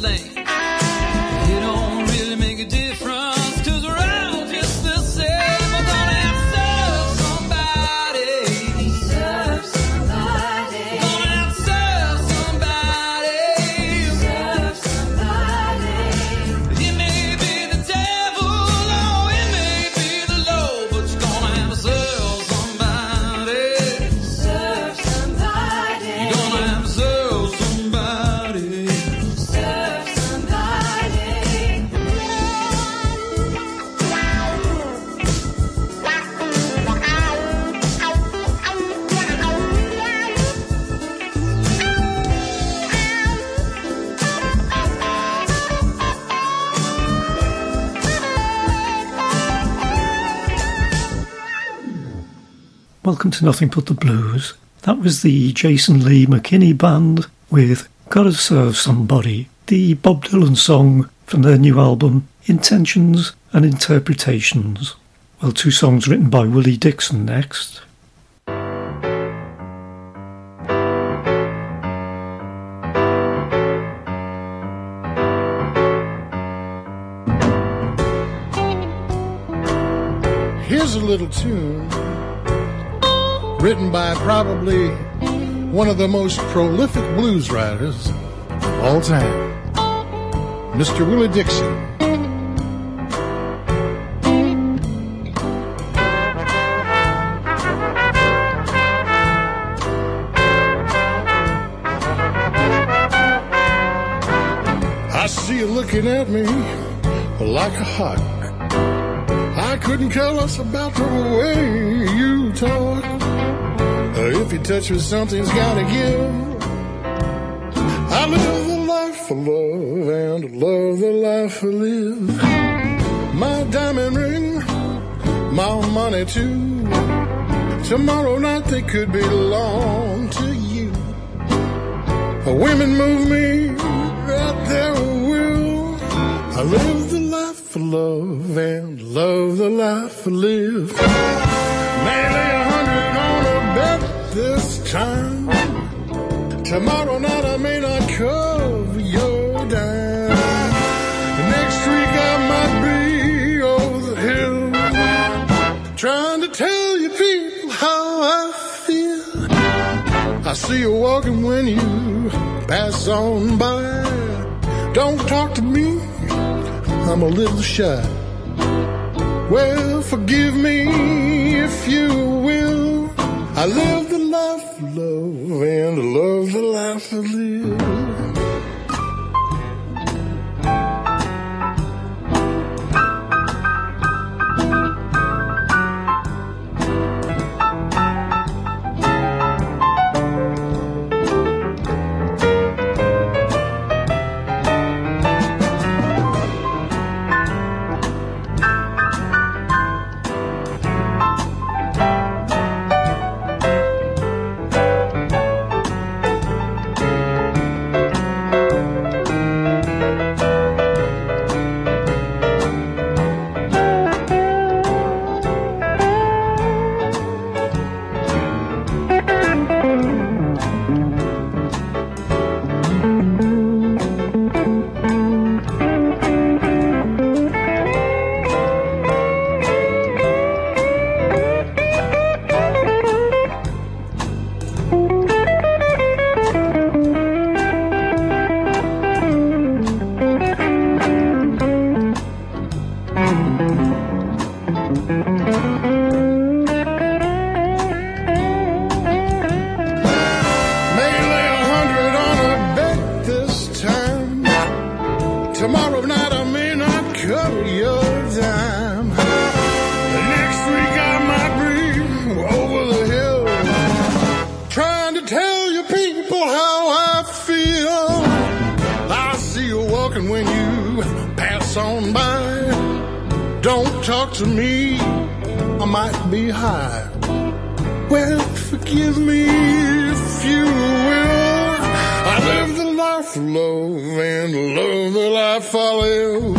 thing. It don't really make a difference, 'cause we're all just the same. We're gonna have to serve somebody. Serve somebody. We're gonna have to serve somebody. Serve somebody. It may be the devil, or it may be the Lord, but you're gonna have to serve somebody. Serve somebody. You're gonna have to serve somebody. Serve somebody. Welcome to Nothing But the Blues. That was the Jason Lee McKinney Band with Gotta Serve Somebody, the Bob Dylan song from their new album Intentions and Interpretations. Well, two songs written by Willie Dixon next. Here's a little tune written by probably one of the most prolific blues writers of all time, Mr. Willie Dixon. I see you looking at me like a hawk. I couldn't care less about the way you talk. If you touch me, something's gotta give. I live the life of love and love the life I live. My diamond ring, my money too. Tomorrow night they could belong to you. Women move me at their will. I live the life of love and love the life I live. May lay 100 on a bet this time. Tomorrow night I may not cover your dime. Next week I might be over the hill, trying to tell you people how I feel. I see you walking when you pass on by. Don't talk to me, I'm a little shy. Well, forgive me if you will. I live the life of love and love the life I live. Talk to me, I might be high. Well, forgive me if you will. I live the life of love and love the life I live.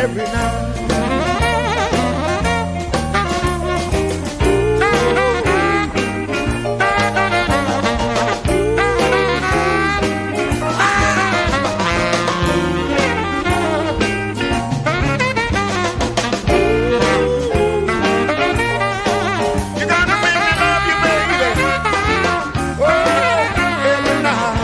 every night. You gotta make me love you, baby. Oh, every night.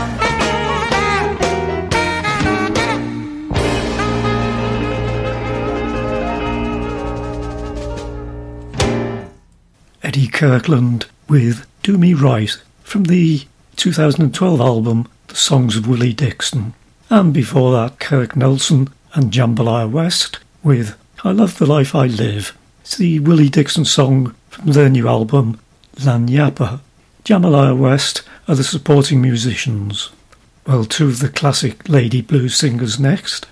Eddie Kirkland with Do Me Right from the 2012 album The Songs of Willie Dixon. And before that, Kirk Nelson and Jambalaya West with I Love the Life I Live. It's the Willie Dixon song from their new album Lanyapa. Jambalaya West are the supporting musicians. Well, two of the classic lady blues singers next.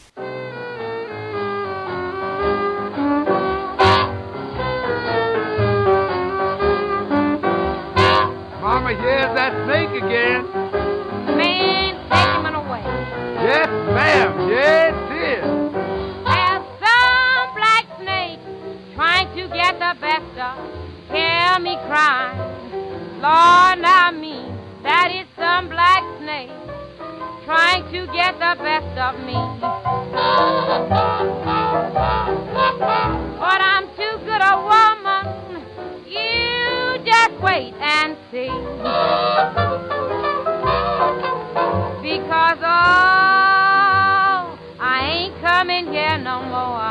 Mama, here's that snake again. Man, take him away. Yes, ma'am. Yes, it is. There's some black snake trying to get the best of. Hear me crying. Lord, I mean, that is some black snake trying to get the best of me. But I'm too good a woman. You just wait and see. Because, oh, I ain't coming here no more.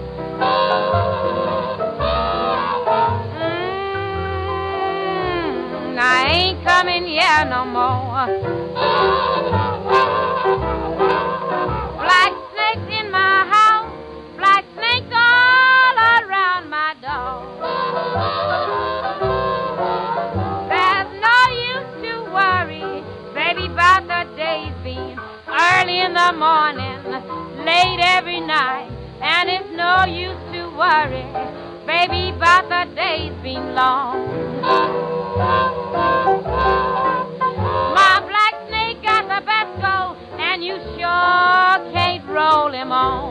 I ain't coming here no more. Black snakes in my house, black snakes all around my door. There's no use to worry, baby, about the days being early in the morning, late every night. And it's no use to worry, baby, about the days being long. My black snake got the best go, and you sure can't roll him on.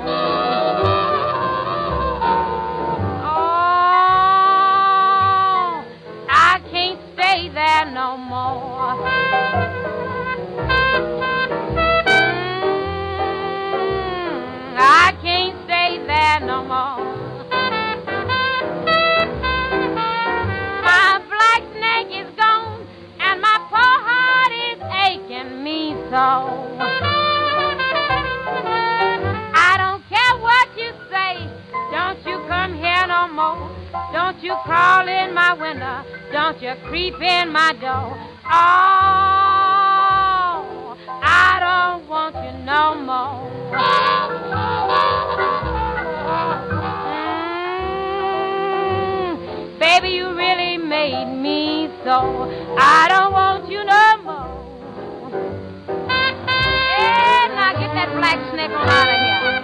Oh, I can't stay there no more. I can't stay there no more. My black snake is gone, and my poor heart is aching me so. I don't care what you say, don't you come here no more. Don't you crawl in my window, don't you creep in my door. Oh, I don't want you no more. Baby, you really made me so. I don't want you no more. Yeah, now get that black snake on out of here.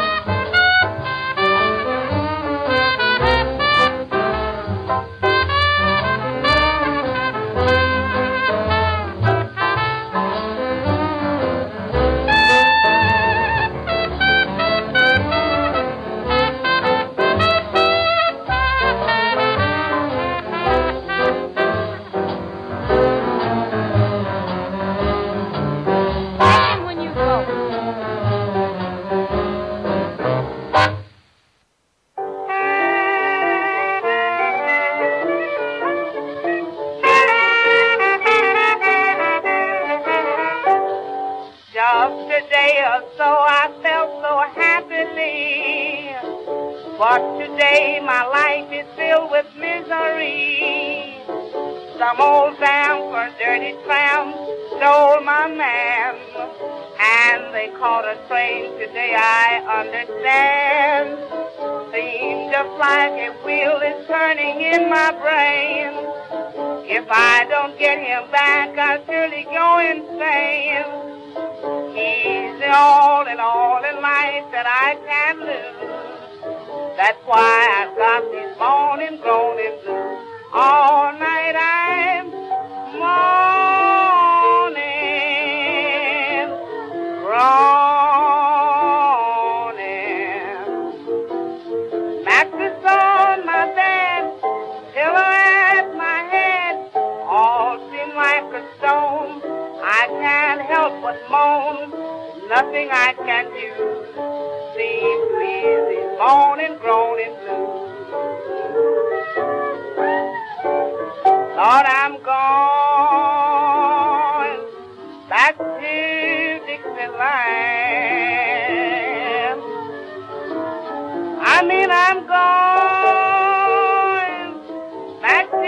But today my life is filled with misery. Some old vamp or dirty tramp stole my man, and they caught a train today, I understand. Seems just like a wheel is turning in my brain. If I don't get him back, I'll surely go insane. He's the all in life that I can't lose. That's why I've got this morning groaning blues. All night I'm mourning, groaning. can you seem to ease these moaning, groaning blues? Lord, I'm going back to Dixieland. I'm going back to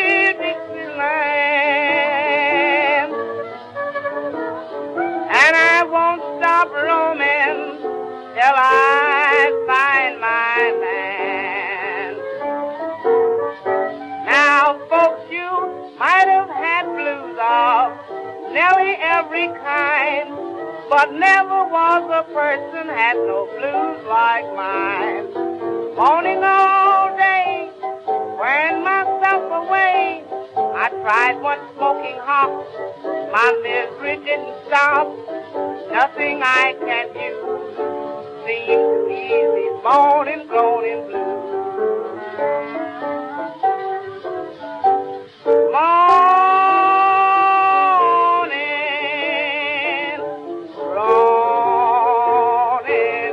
Dixieland. And I won't stop roaming till I find my man. Now, folks, you might have had blues of nearly every kind, but never was a person had no blues like mine. Moaning all day, wearing myself away. I tried one smoking hop, my misery didn't stop. Nothing I can use seems to ease these moaning, groaning blues. Moaning, groaning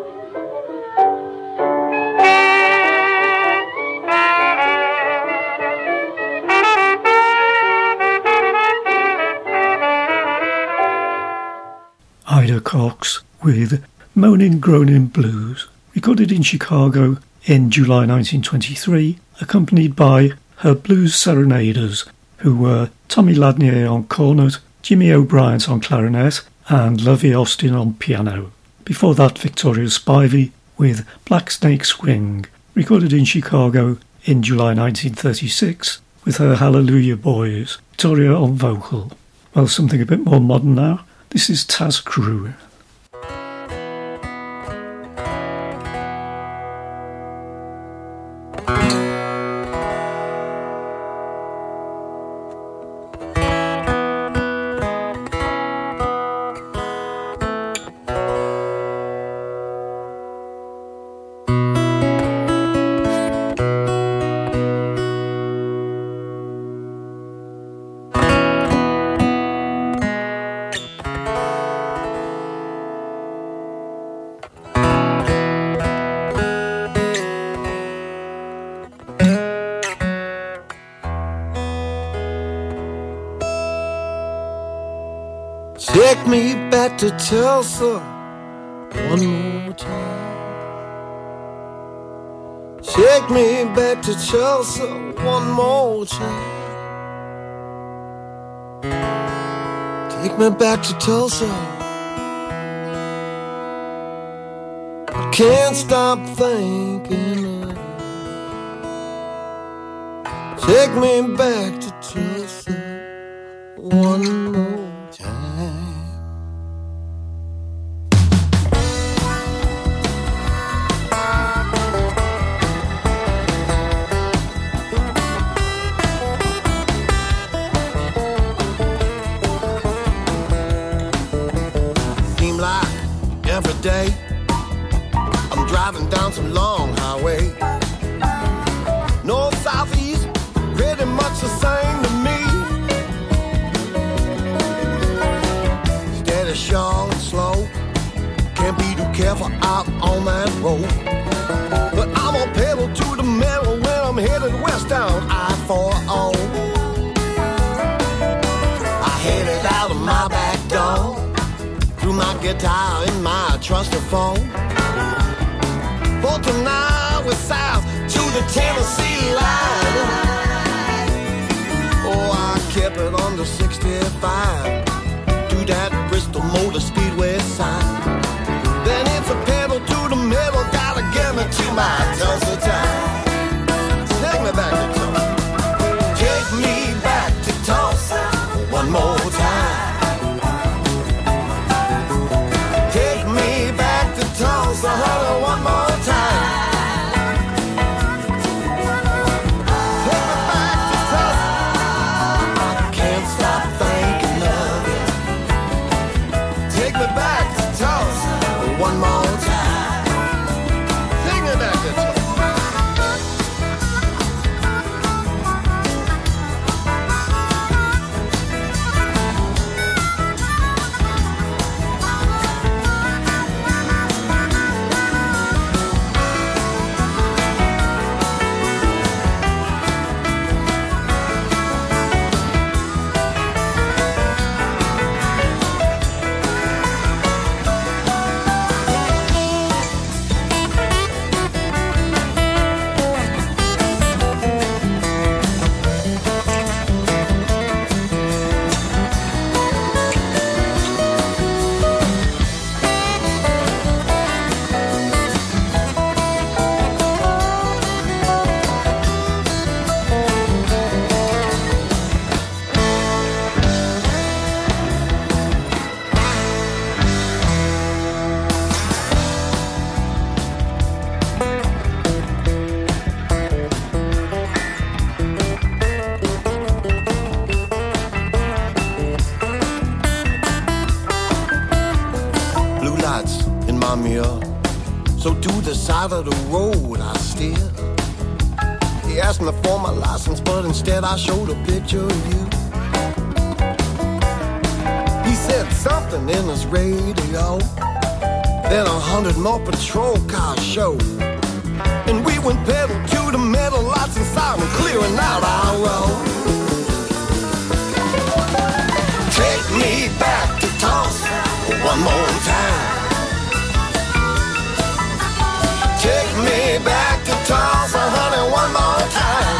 Ida Cox with Moaning Groaning Blues, recorded in Chicago in July 1923, accompanied by her blues serenaders, who were Tommy Ladnier on cornet, Jimmy O'Brien on clarinet, and Lovey Austin on piano. Before that, Victoria Spivey with Black Snake Swing, recorded in Chicago in July 1936, with her Hallelujah Boys, Victoria on vocal. Well, something a bit more modern now. This is Taz Crew. Take me back to Tulsa one more time. Take me back to Tulsa one more time. Take me back to Tulsa. I can't stop thinking of you. Take me back to Tulsa one more time. Seem like every day I'm driving down some long highway. North, south, east, pretty much the same to me. Steady, short, slow, can't be too careful out on that road. But I'm gonna pedal to the metal when I'm headed west down I-4-0. I headed out of my back door, threw my guitar in my trusty phone. For tonight we're south to the Tennessee line. Oh, I kept it on the 65 to that Bristol Motor Speedway sign. Then it's a pedal to the metal, gotta get me to my Tulsa time. Take me back to Tulsa. Take me back to Tulsa one more time. Take me back to Tulsa, honey, one more time. Take me back to Tulsa. I can't stop thinking of you. Take me back to Tulsa one more time. Take me back to Tulsa. So to the side of the road I steer. He asked me for my license, but instead I showed a picture of you. He said something in his radio, then 100 more patrol cars showed. And we went pedal to the metal, lights and siren, clearing out our road. Take me back to Tulsa one more time. Take me back to Tulsa, honey, one more time.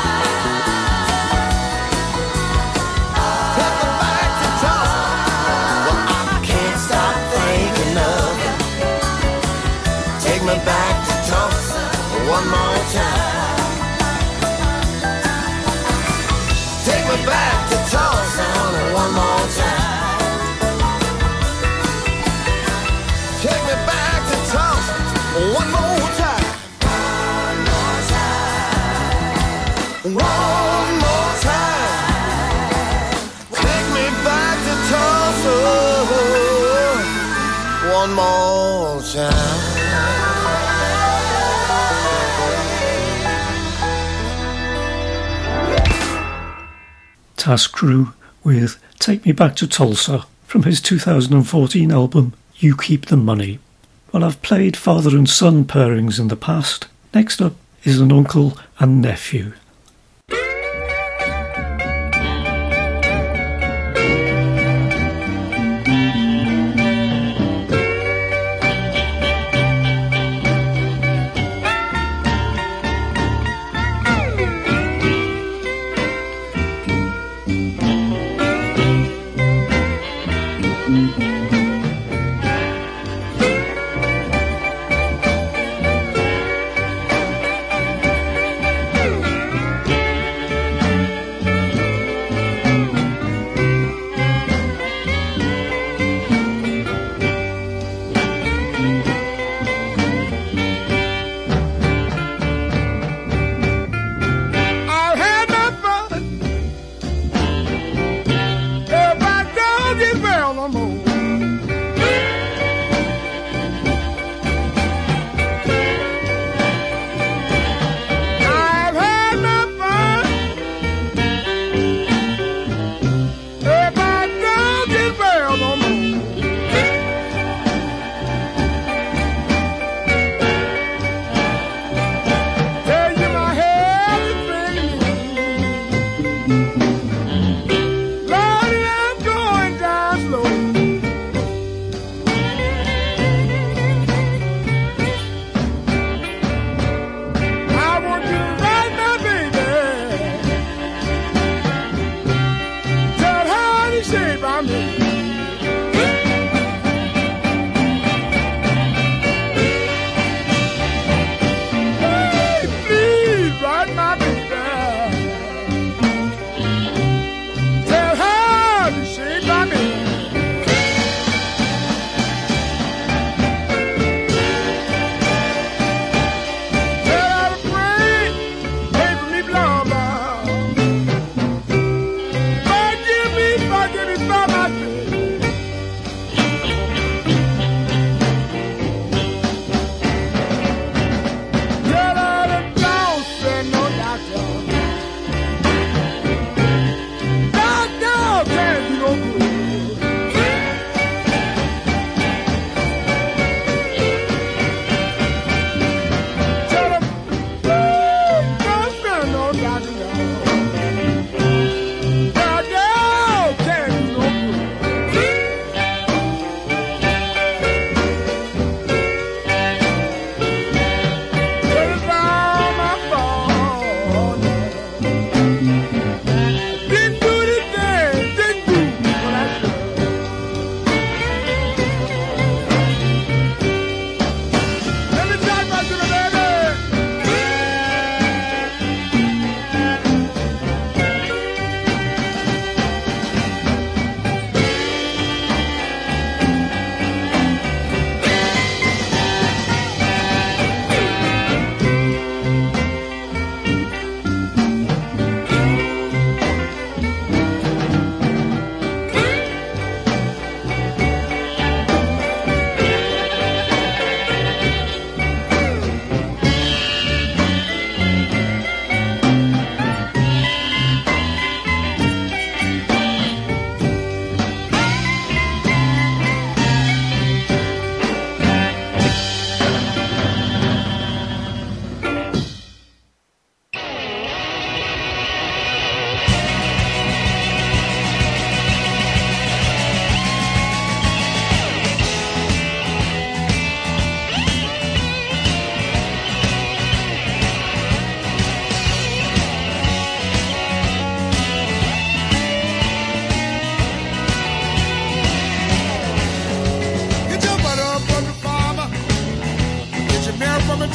Take me back to Tulsa. Well, I can't stop thinking of you. Take me back to Tulsa one more time. Take me back to Tulsa, honey, one more time. Take me back to Tulsa one more time. One more time. Take me back to Tulsa one more time. Task Crew with Take Me Back to Tulsa from his 2014 album You Keep the Money. Well, I've played father and son pairings in the past. Next up is an uncle and nephew.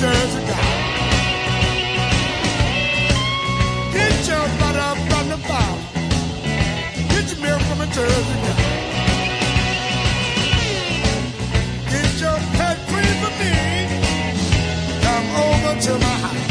Jersey guy. Get your butter from the farm. Get your milk from a Jersey guy. Get your pet cream for me. Come over to my house.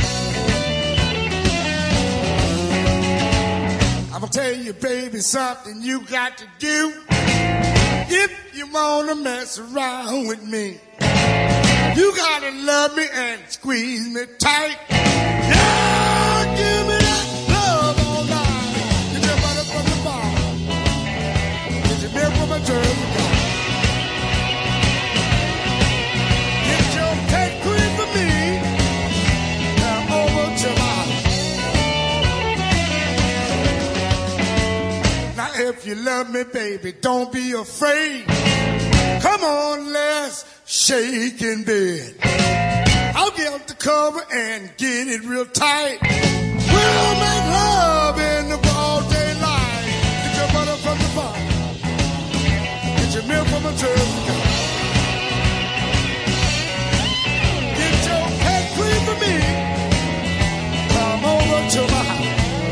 I'm gonna tell you, baby, something you got to do. If you wanna mess around with me, you gotta love me and squeeze me tight. Yeah, give me that love all night. Get your butter from the bar. Get your milk from a Jersey guy. Get your pet cream for me. Come over to my house. Now if you love me, baby, don't be afraid. Come on, let's shake in bed. I'll get the cover and get it real tight. We'll make love in the broad daylight. Get your butter from the bar. Get your milk from a Jersey guy. Get your pet cream for me. Come over to my house.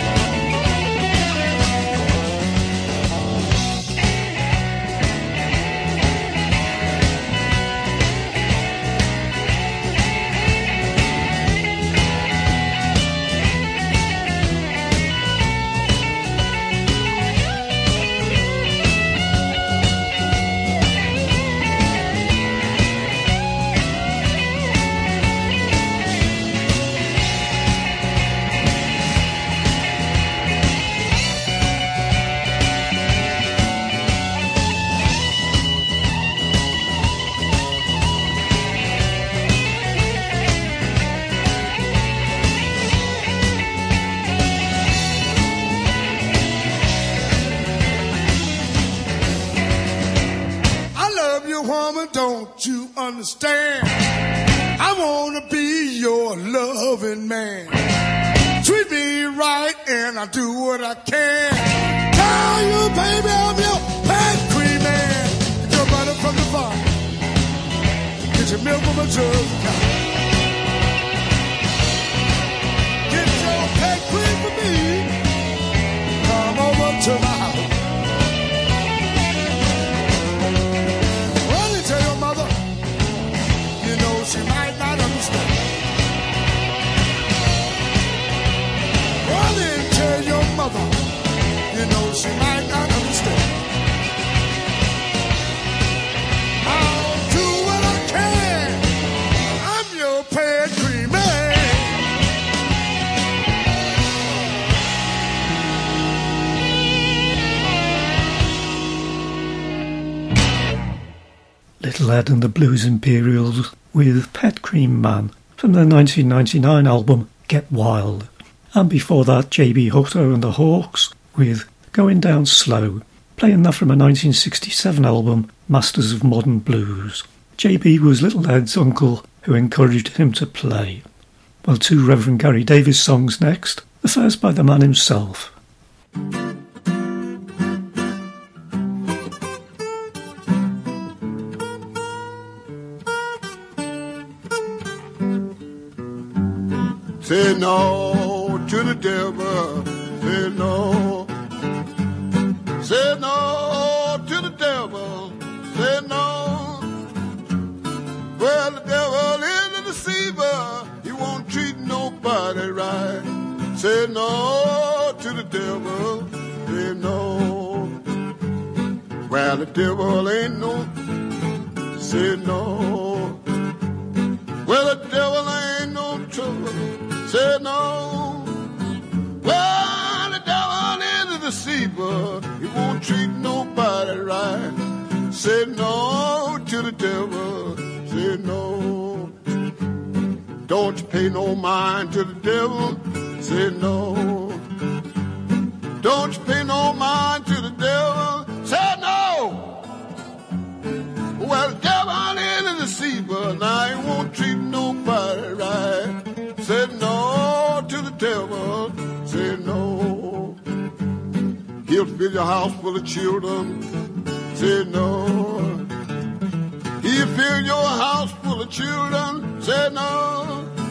Woman, don't you understand? I wanna be your loving man. Treat me right and I'll do what I can. Tell you, baby, I'm your pet cream man. Get your butter from the bar. Get your milk from a Jersey guy. Get your pet cream for me. Come over to my house. She might not understand. Run and tell your mother, you know she might not understand. I'll do what I can. I'm your pet cream man. Little Ed and the Blues Imperials with Pet Cream Man from their 1999 album Get Wild. And before that, J.B. Hutto and the Hawks with Going Down Slow, playing that from a 1967 album Masters of Modern Blues. J.B. was Little Ed's uncle who encouraged him to play. Well, two Reverend Gary Davis songs next, the first by the man himself. Say no to the devil. Say no. Say no to the devil. Say no. Well, the devil is a deceiver. He won't treat nobody right. Say no to the devil. Say no. Well, the devil ain't no. Say no. Well, the devil ain't no trouble. Say no. Well, the devil is a deceiver. He won't treat nobody right. Say no to the devil. Say no. Don't you pay no mind to the devil. Say no. Don't you pay no mind to the devil. Say no. Well, the devil is a deceiver. Now he won't treat nobody right. Say no to the devil. Say no. He'll fill your house full of children. Say no. He'll fill your house full of children. Say no.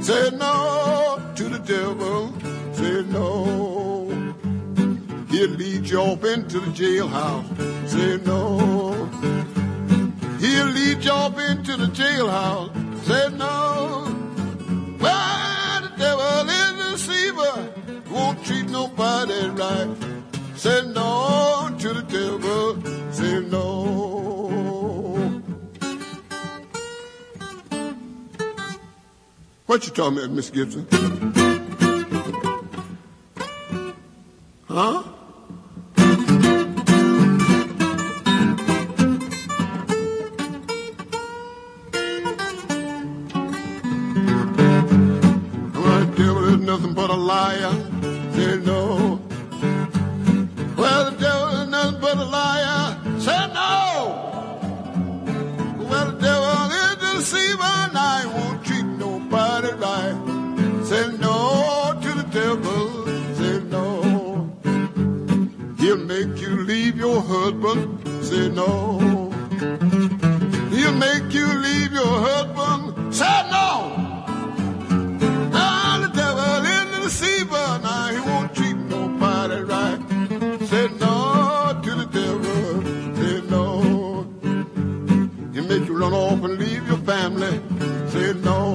Say no to the devil. Say no. He'll lead you off into the jailhouse. Say no. He'll lead you off into the jailhouse. Say no. Well, the devil is a deceiver. Won't treat nobody right. Say no to the devil. Say no. What you talking about, Miss Gibson? Huh? Well, the devil is nothing but a liar. Say no. Well, the devil is nothing but a liar. Say no. Well, the devil is a deceiver, and I won't treat nobody right. Say no to the devil. Say no. He'll make you leave your husband. Say no. He'll make you leave your husband. Say no. Now the devil is a deceiver. Now he won't treat nobody right. Say no to the devil. Say no. He'll make you run off and leave your family. Say no.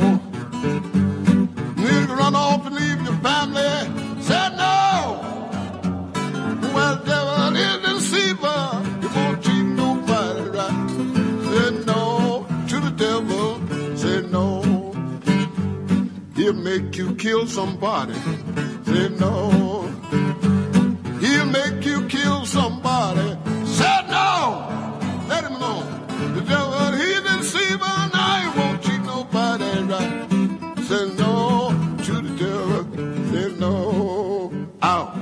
He'll run off and leave your family. Say no. Well, the devil is a deceiver. He won't treat nobody right. Say no to the devil. Say no. He'll make you kill somebody. Say no. He'll make you kill somebody. Say no. Let him alone. The devil, he's a deceiver. Now he won't treat nobody right. Say no to the devil. Say no. Out.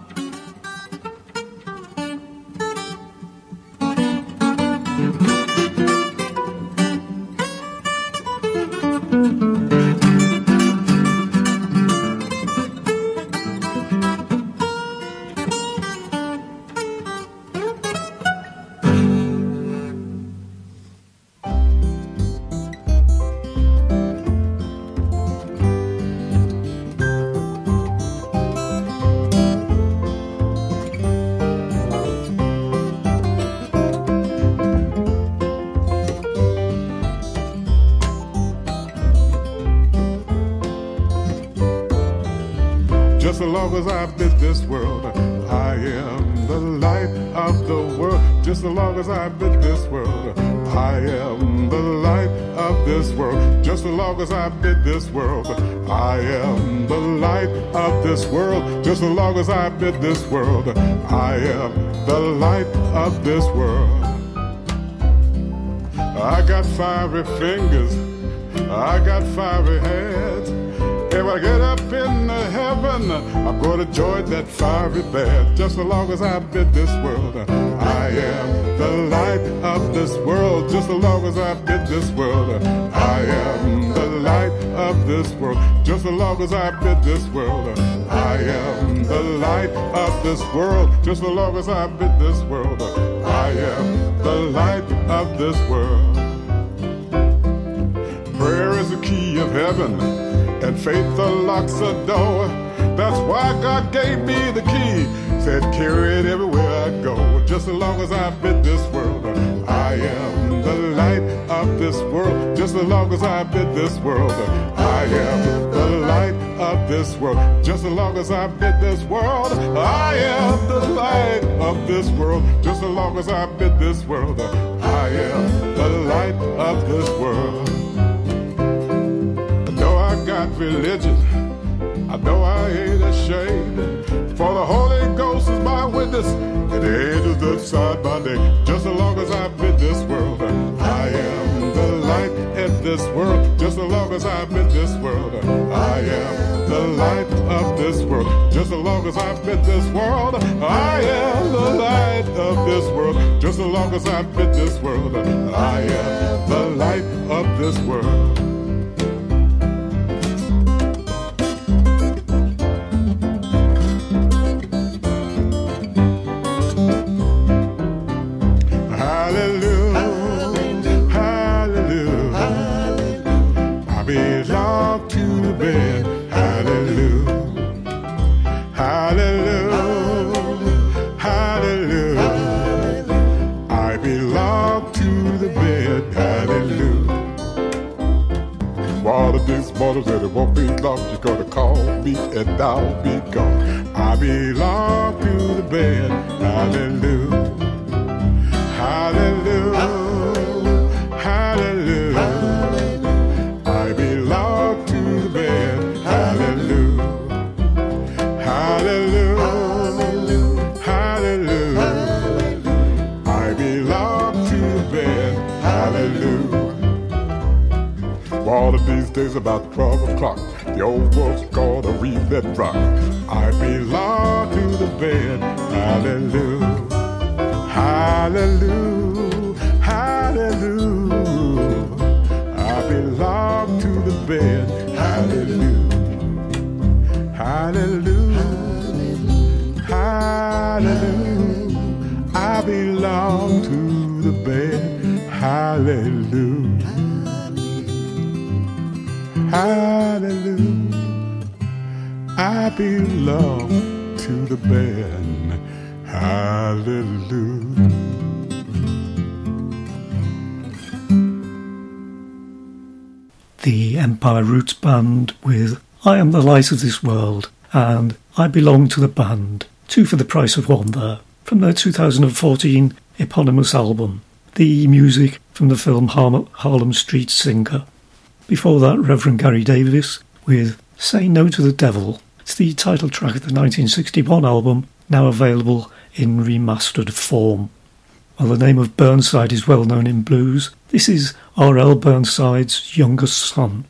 Just as long as I bid this world, I am the light of the world. Just as long as I bid this world, I am the light of this world. Just as long as I bid this world, I am the light of this world. Just as long as I bid this world, I am the light of this world. I got fiery fingers, I got fiery hands. If I get up in the heaven, I'm gonna join that fiery band. Just as long as I bid this world, I am the light of this world. Just as long as I bid this world, I am the light of this world. Just as long as I bid this world, I am the light of this world. Just as long as I bid this world, I am the light of this world. Prayer is the key of heaven, and faith unlocks a door. That's why God gave me the key. Said carry it everywhere I go. Just as long as I bid this world, I am the light of this world. Just as long as I bid this world, I am the light of this world. Just as long as I bid this world, I am the light of this world. Just as long as I bid this world, I am the light of this world. I got religion, I know I ain't ashamed, for the Holy Ghost is my witness, and the angels that side by day. Just as long as I bid this world, I am the light in this world. Just as long as I bid this world, I am the light of this world. Just as long as I bid this world, I am the light of this world. Just as long as I bid this world, I am the light of this world. bed. Hallelujah. Hallelujah. Hallelujah. I belong to the bed. Hallelujah. One of these mornings that it won't be long, you're gonna call me and I'll be gone. I belong to the bed. Hallelujah. Hallelujah. Hallelujah. I belong to the bed. Hallelujah. Hallelujah. Hallelujah. I belong to the bed. Hallelujah. One of these days about 12 o'clock, the old world's gonna read that rock. I belong to the bed. Hallelujah. Hallelujah. Hallelujah. I belong to the bed. Hallelujah. Hallelujah. Hallelujah. I belong to the bed. Hallelujah. Hallelujah. I belong to the bed. Hallelujah. The Empire Roots Band with I Am the Light of This World and I Belong to the Band, two for the price of one there, from their 2014 eponymous album, the music from the film Harlem Street Singer. Before that, Reverend Gary Davis with Say No to the Devil. It's the title track of the 1961 album, now available in remastered form. While the name of Burnside is well known in blues, this is R.L. Burnside's youngest son.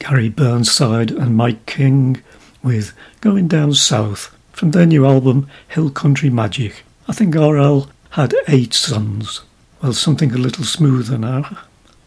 Gary Burnside and Mike King with Going Down South from their new album Hill Country Magic. I think RL had 8 sons. Well, something a little smoother now.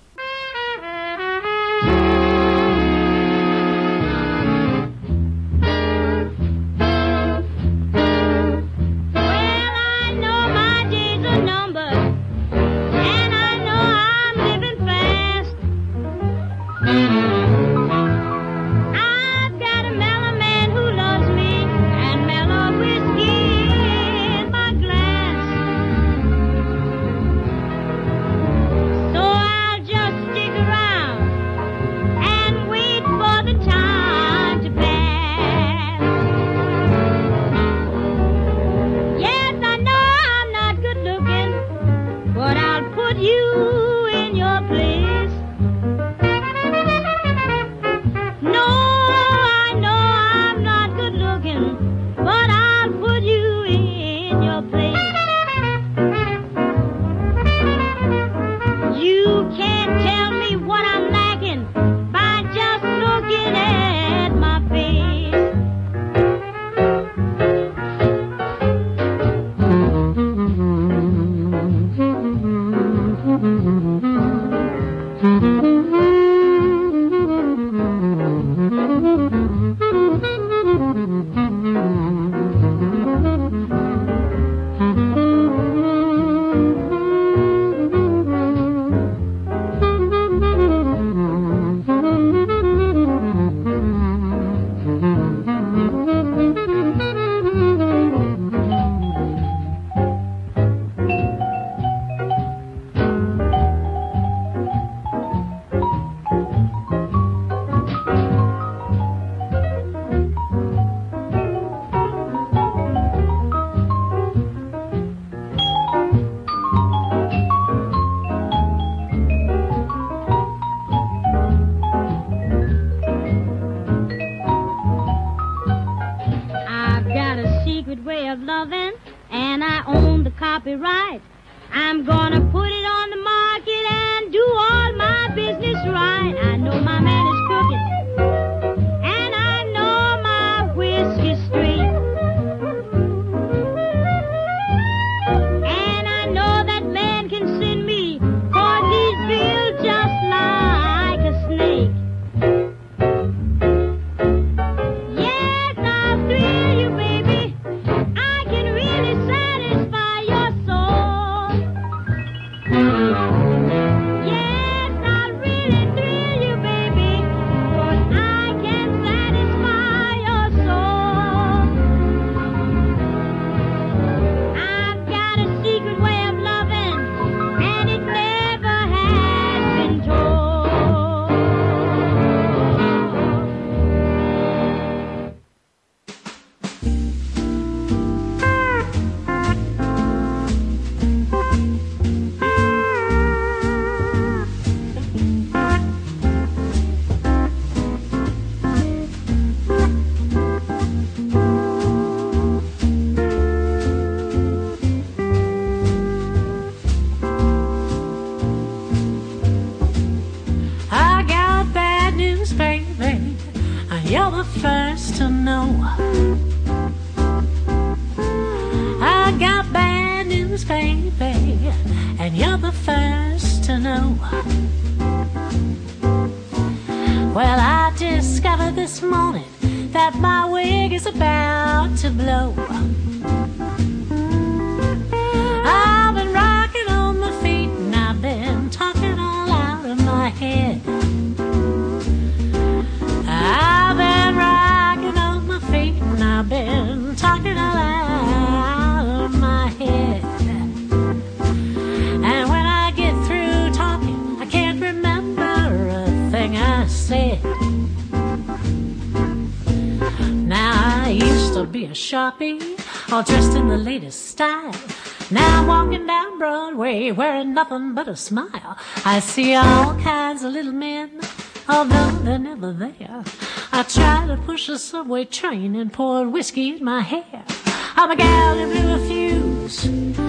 All dressed in the latest style. Now I'm walking down Broadway wearing nothing but a smile. I see all kinds of little men, although they're never there. I try to push a subway train and pour whiskey in my hair. I'm a gal who blew a fuse.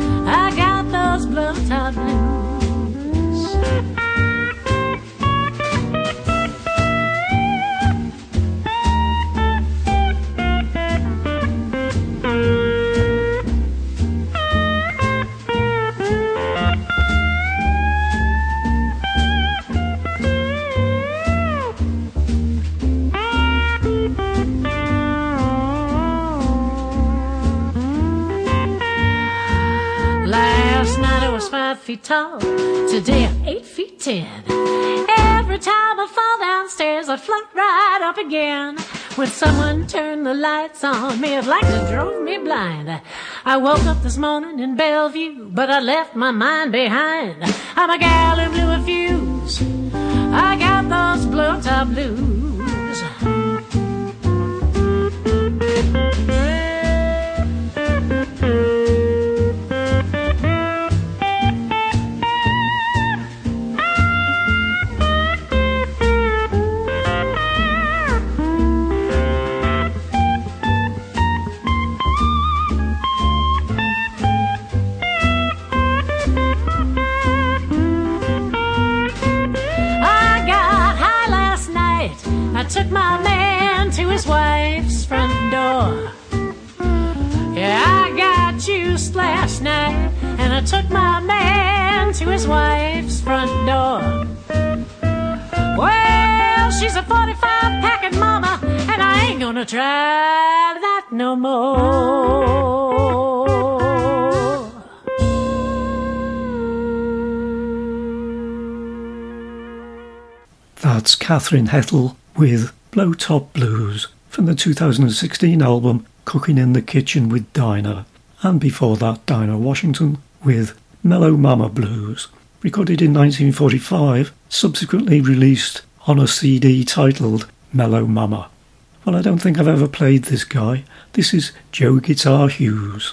I got those blow-top blues. feet tall. Today I'm 8 feet 10. Every time I fall downstairs, I float right up again. When someone turned the lights on me, it like to drove me blind. I woke up this morning in Bellevue, but I left my mind behind. I'm a gal who blew a fuse. I got those blow-top blues. Took my man to his wife's front door. Yeah, I got juiced last night, and I took my man to his wife's front door. Well, she's a 45 packing mama, and I ain't gonna try that no more. That's Catherine Hettle with Blow Top Blues from the 2016 album Cooking in the Kitchen with Dinah, and before that Dinah Washington with Mellow Mama Blues, recorded in 1945, subsequently released on a CD titled Mellow Mama. Well, I don't think I've ever played this guy. This is Joe Guitar Hughes.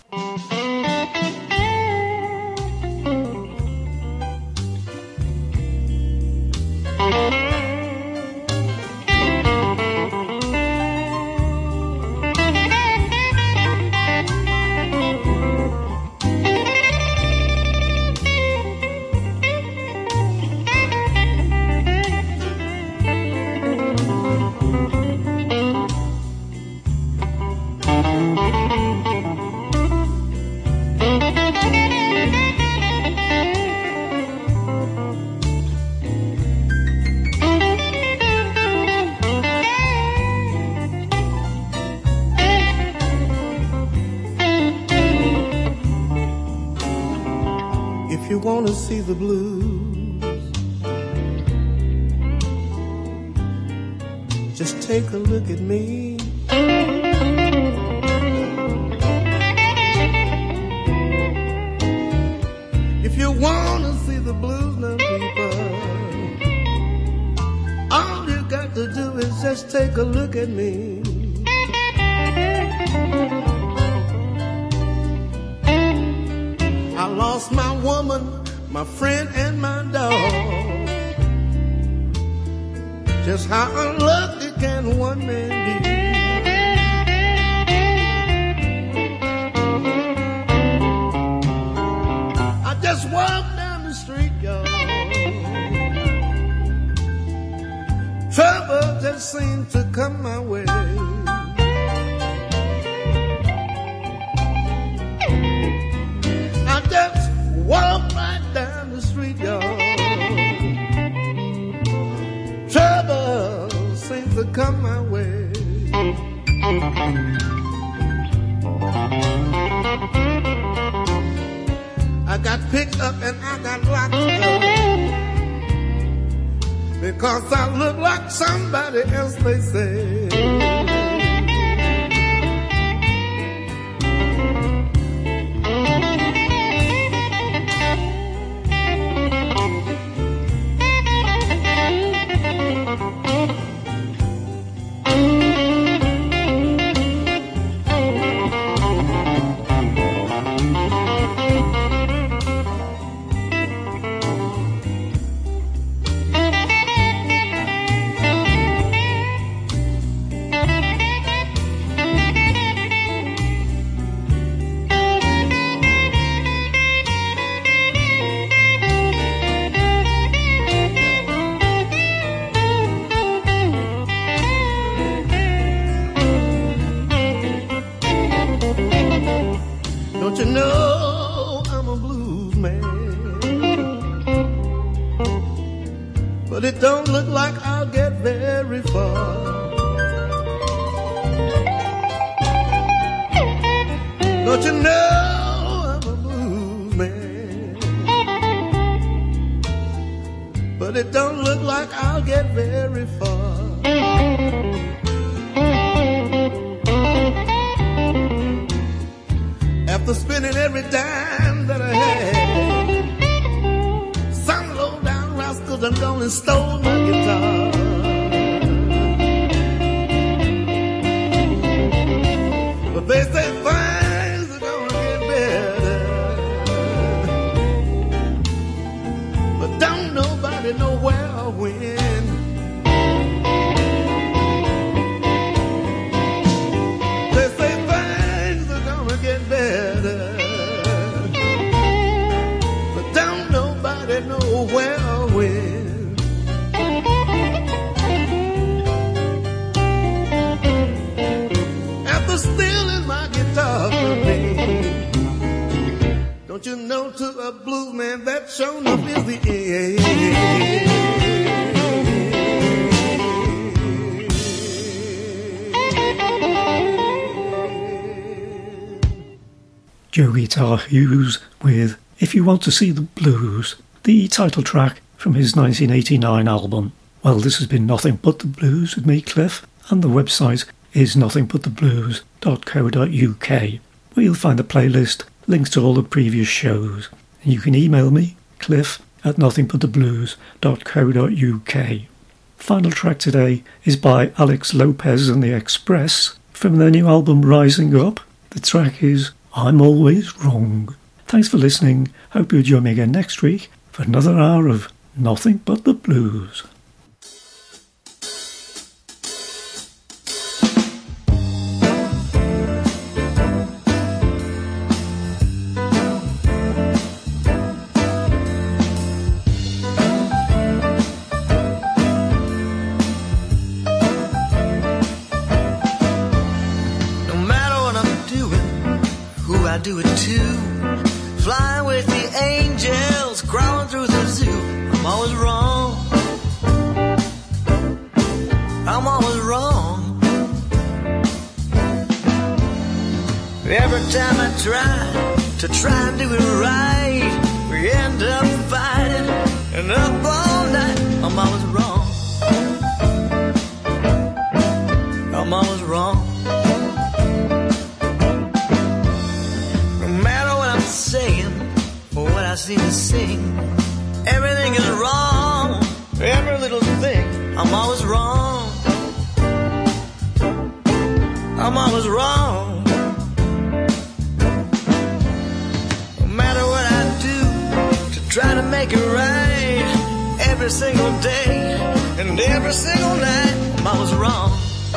wanna see the blues, just take a look at me. If you wanna see the blues now, people, all you got to do is just take a look at me. I lost my woman, my friend, and my dog. Just how unlucky can one man be? I just walked down the street, y'all. Trouble just seemed to come my way. I just walked right down the street, y'all. Trouble seems to come my way. I got picked up and I got locked up because I look like somebody else, they say. Don't you know I'm a blues man? But it don't look like I'll get very far. Don't you know I'm a blues man? but it don't look like I'll get very far. After spending every dime that I had, some low down rascal done gone and stole my guitar. But they say things are gonna get better, but don't nobody know where or when. They say things are gonna get better, but don't nobody know where or when. After stealing my guitar from me, don't you know, to a blues man that sure enough is the end. Joe Guitar Hughes with If You Want to See the Blues, the title track from his 1989 album. Well, this has been Nothing But the Blues with me, Cliff, and the website is nothingbuttheblues.co.uk, where you'll find the playlist, links to all the previous shows. And you can email me, cliff@nothingbuttheblues.co.uk. Final track today is by Alex Lopez and the Express from their new album Rising Up. The track is I'm Always Wrong. Thanks for listening. Hope you'll join me again next week for another hour of Nothing But the Blues. Do it too. Flying with the angels, crawling through the zoo. I'm always wrong. I'm always wrong. Every time I try and do it right, we end up fighting and up all night. I'm always wrong. I'm always wrong. Saying what I seem to sing, everything is wrong, every little thing. I'm always wrong. I'm always wrong. No matter what I do to try to make it right, every single day and every single night, I'm always wrong.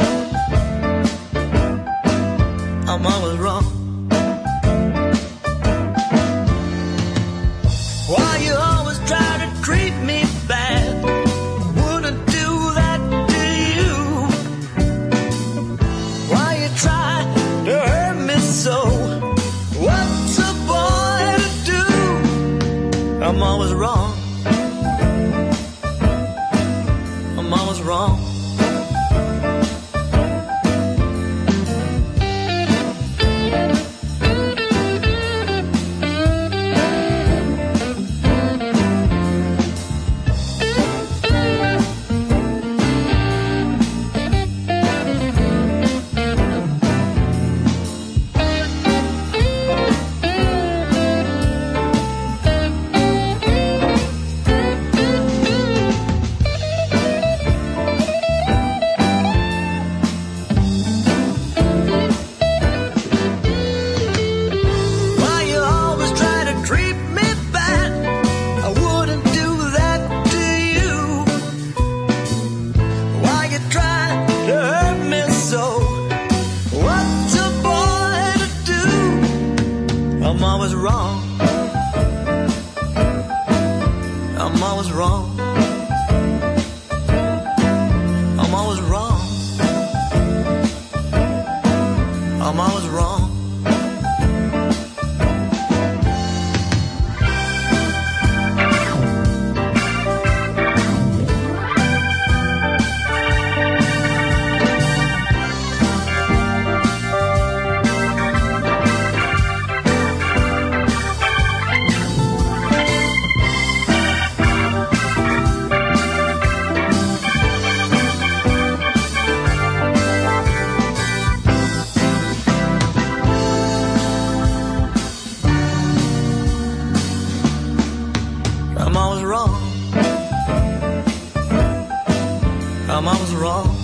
I'm always wrong. Why you always try to treat me bad? Wouldn't do that to you. Why you try to hurt me so? What's a boy to do? I'm always wrong. I'm always wrong. mama was wrong.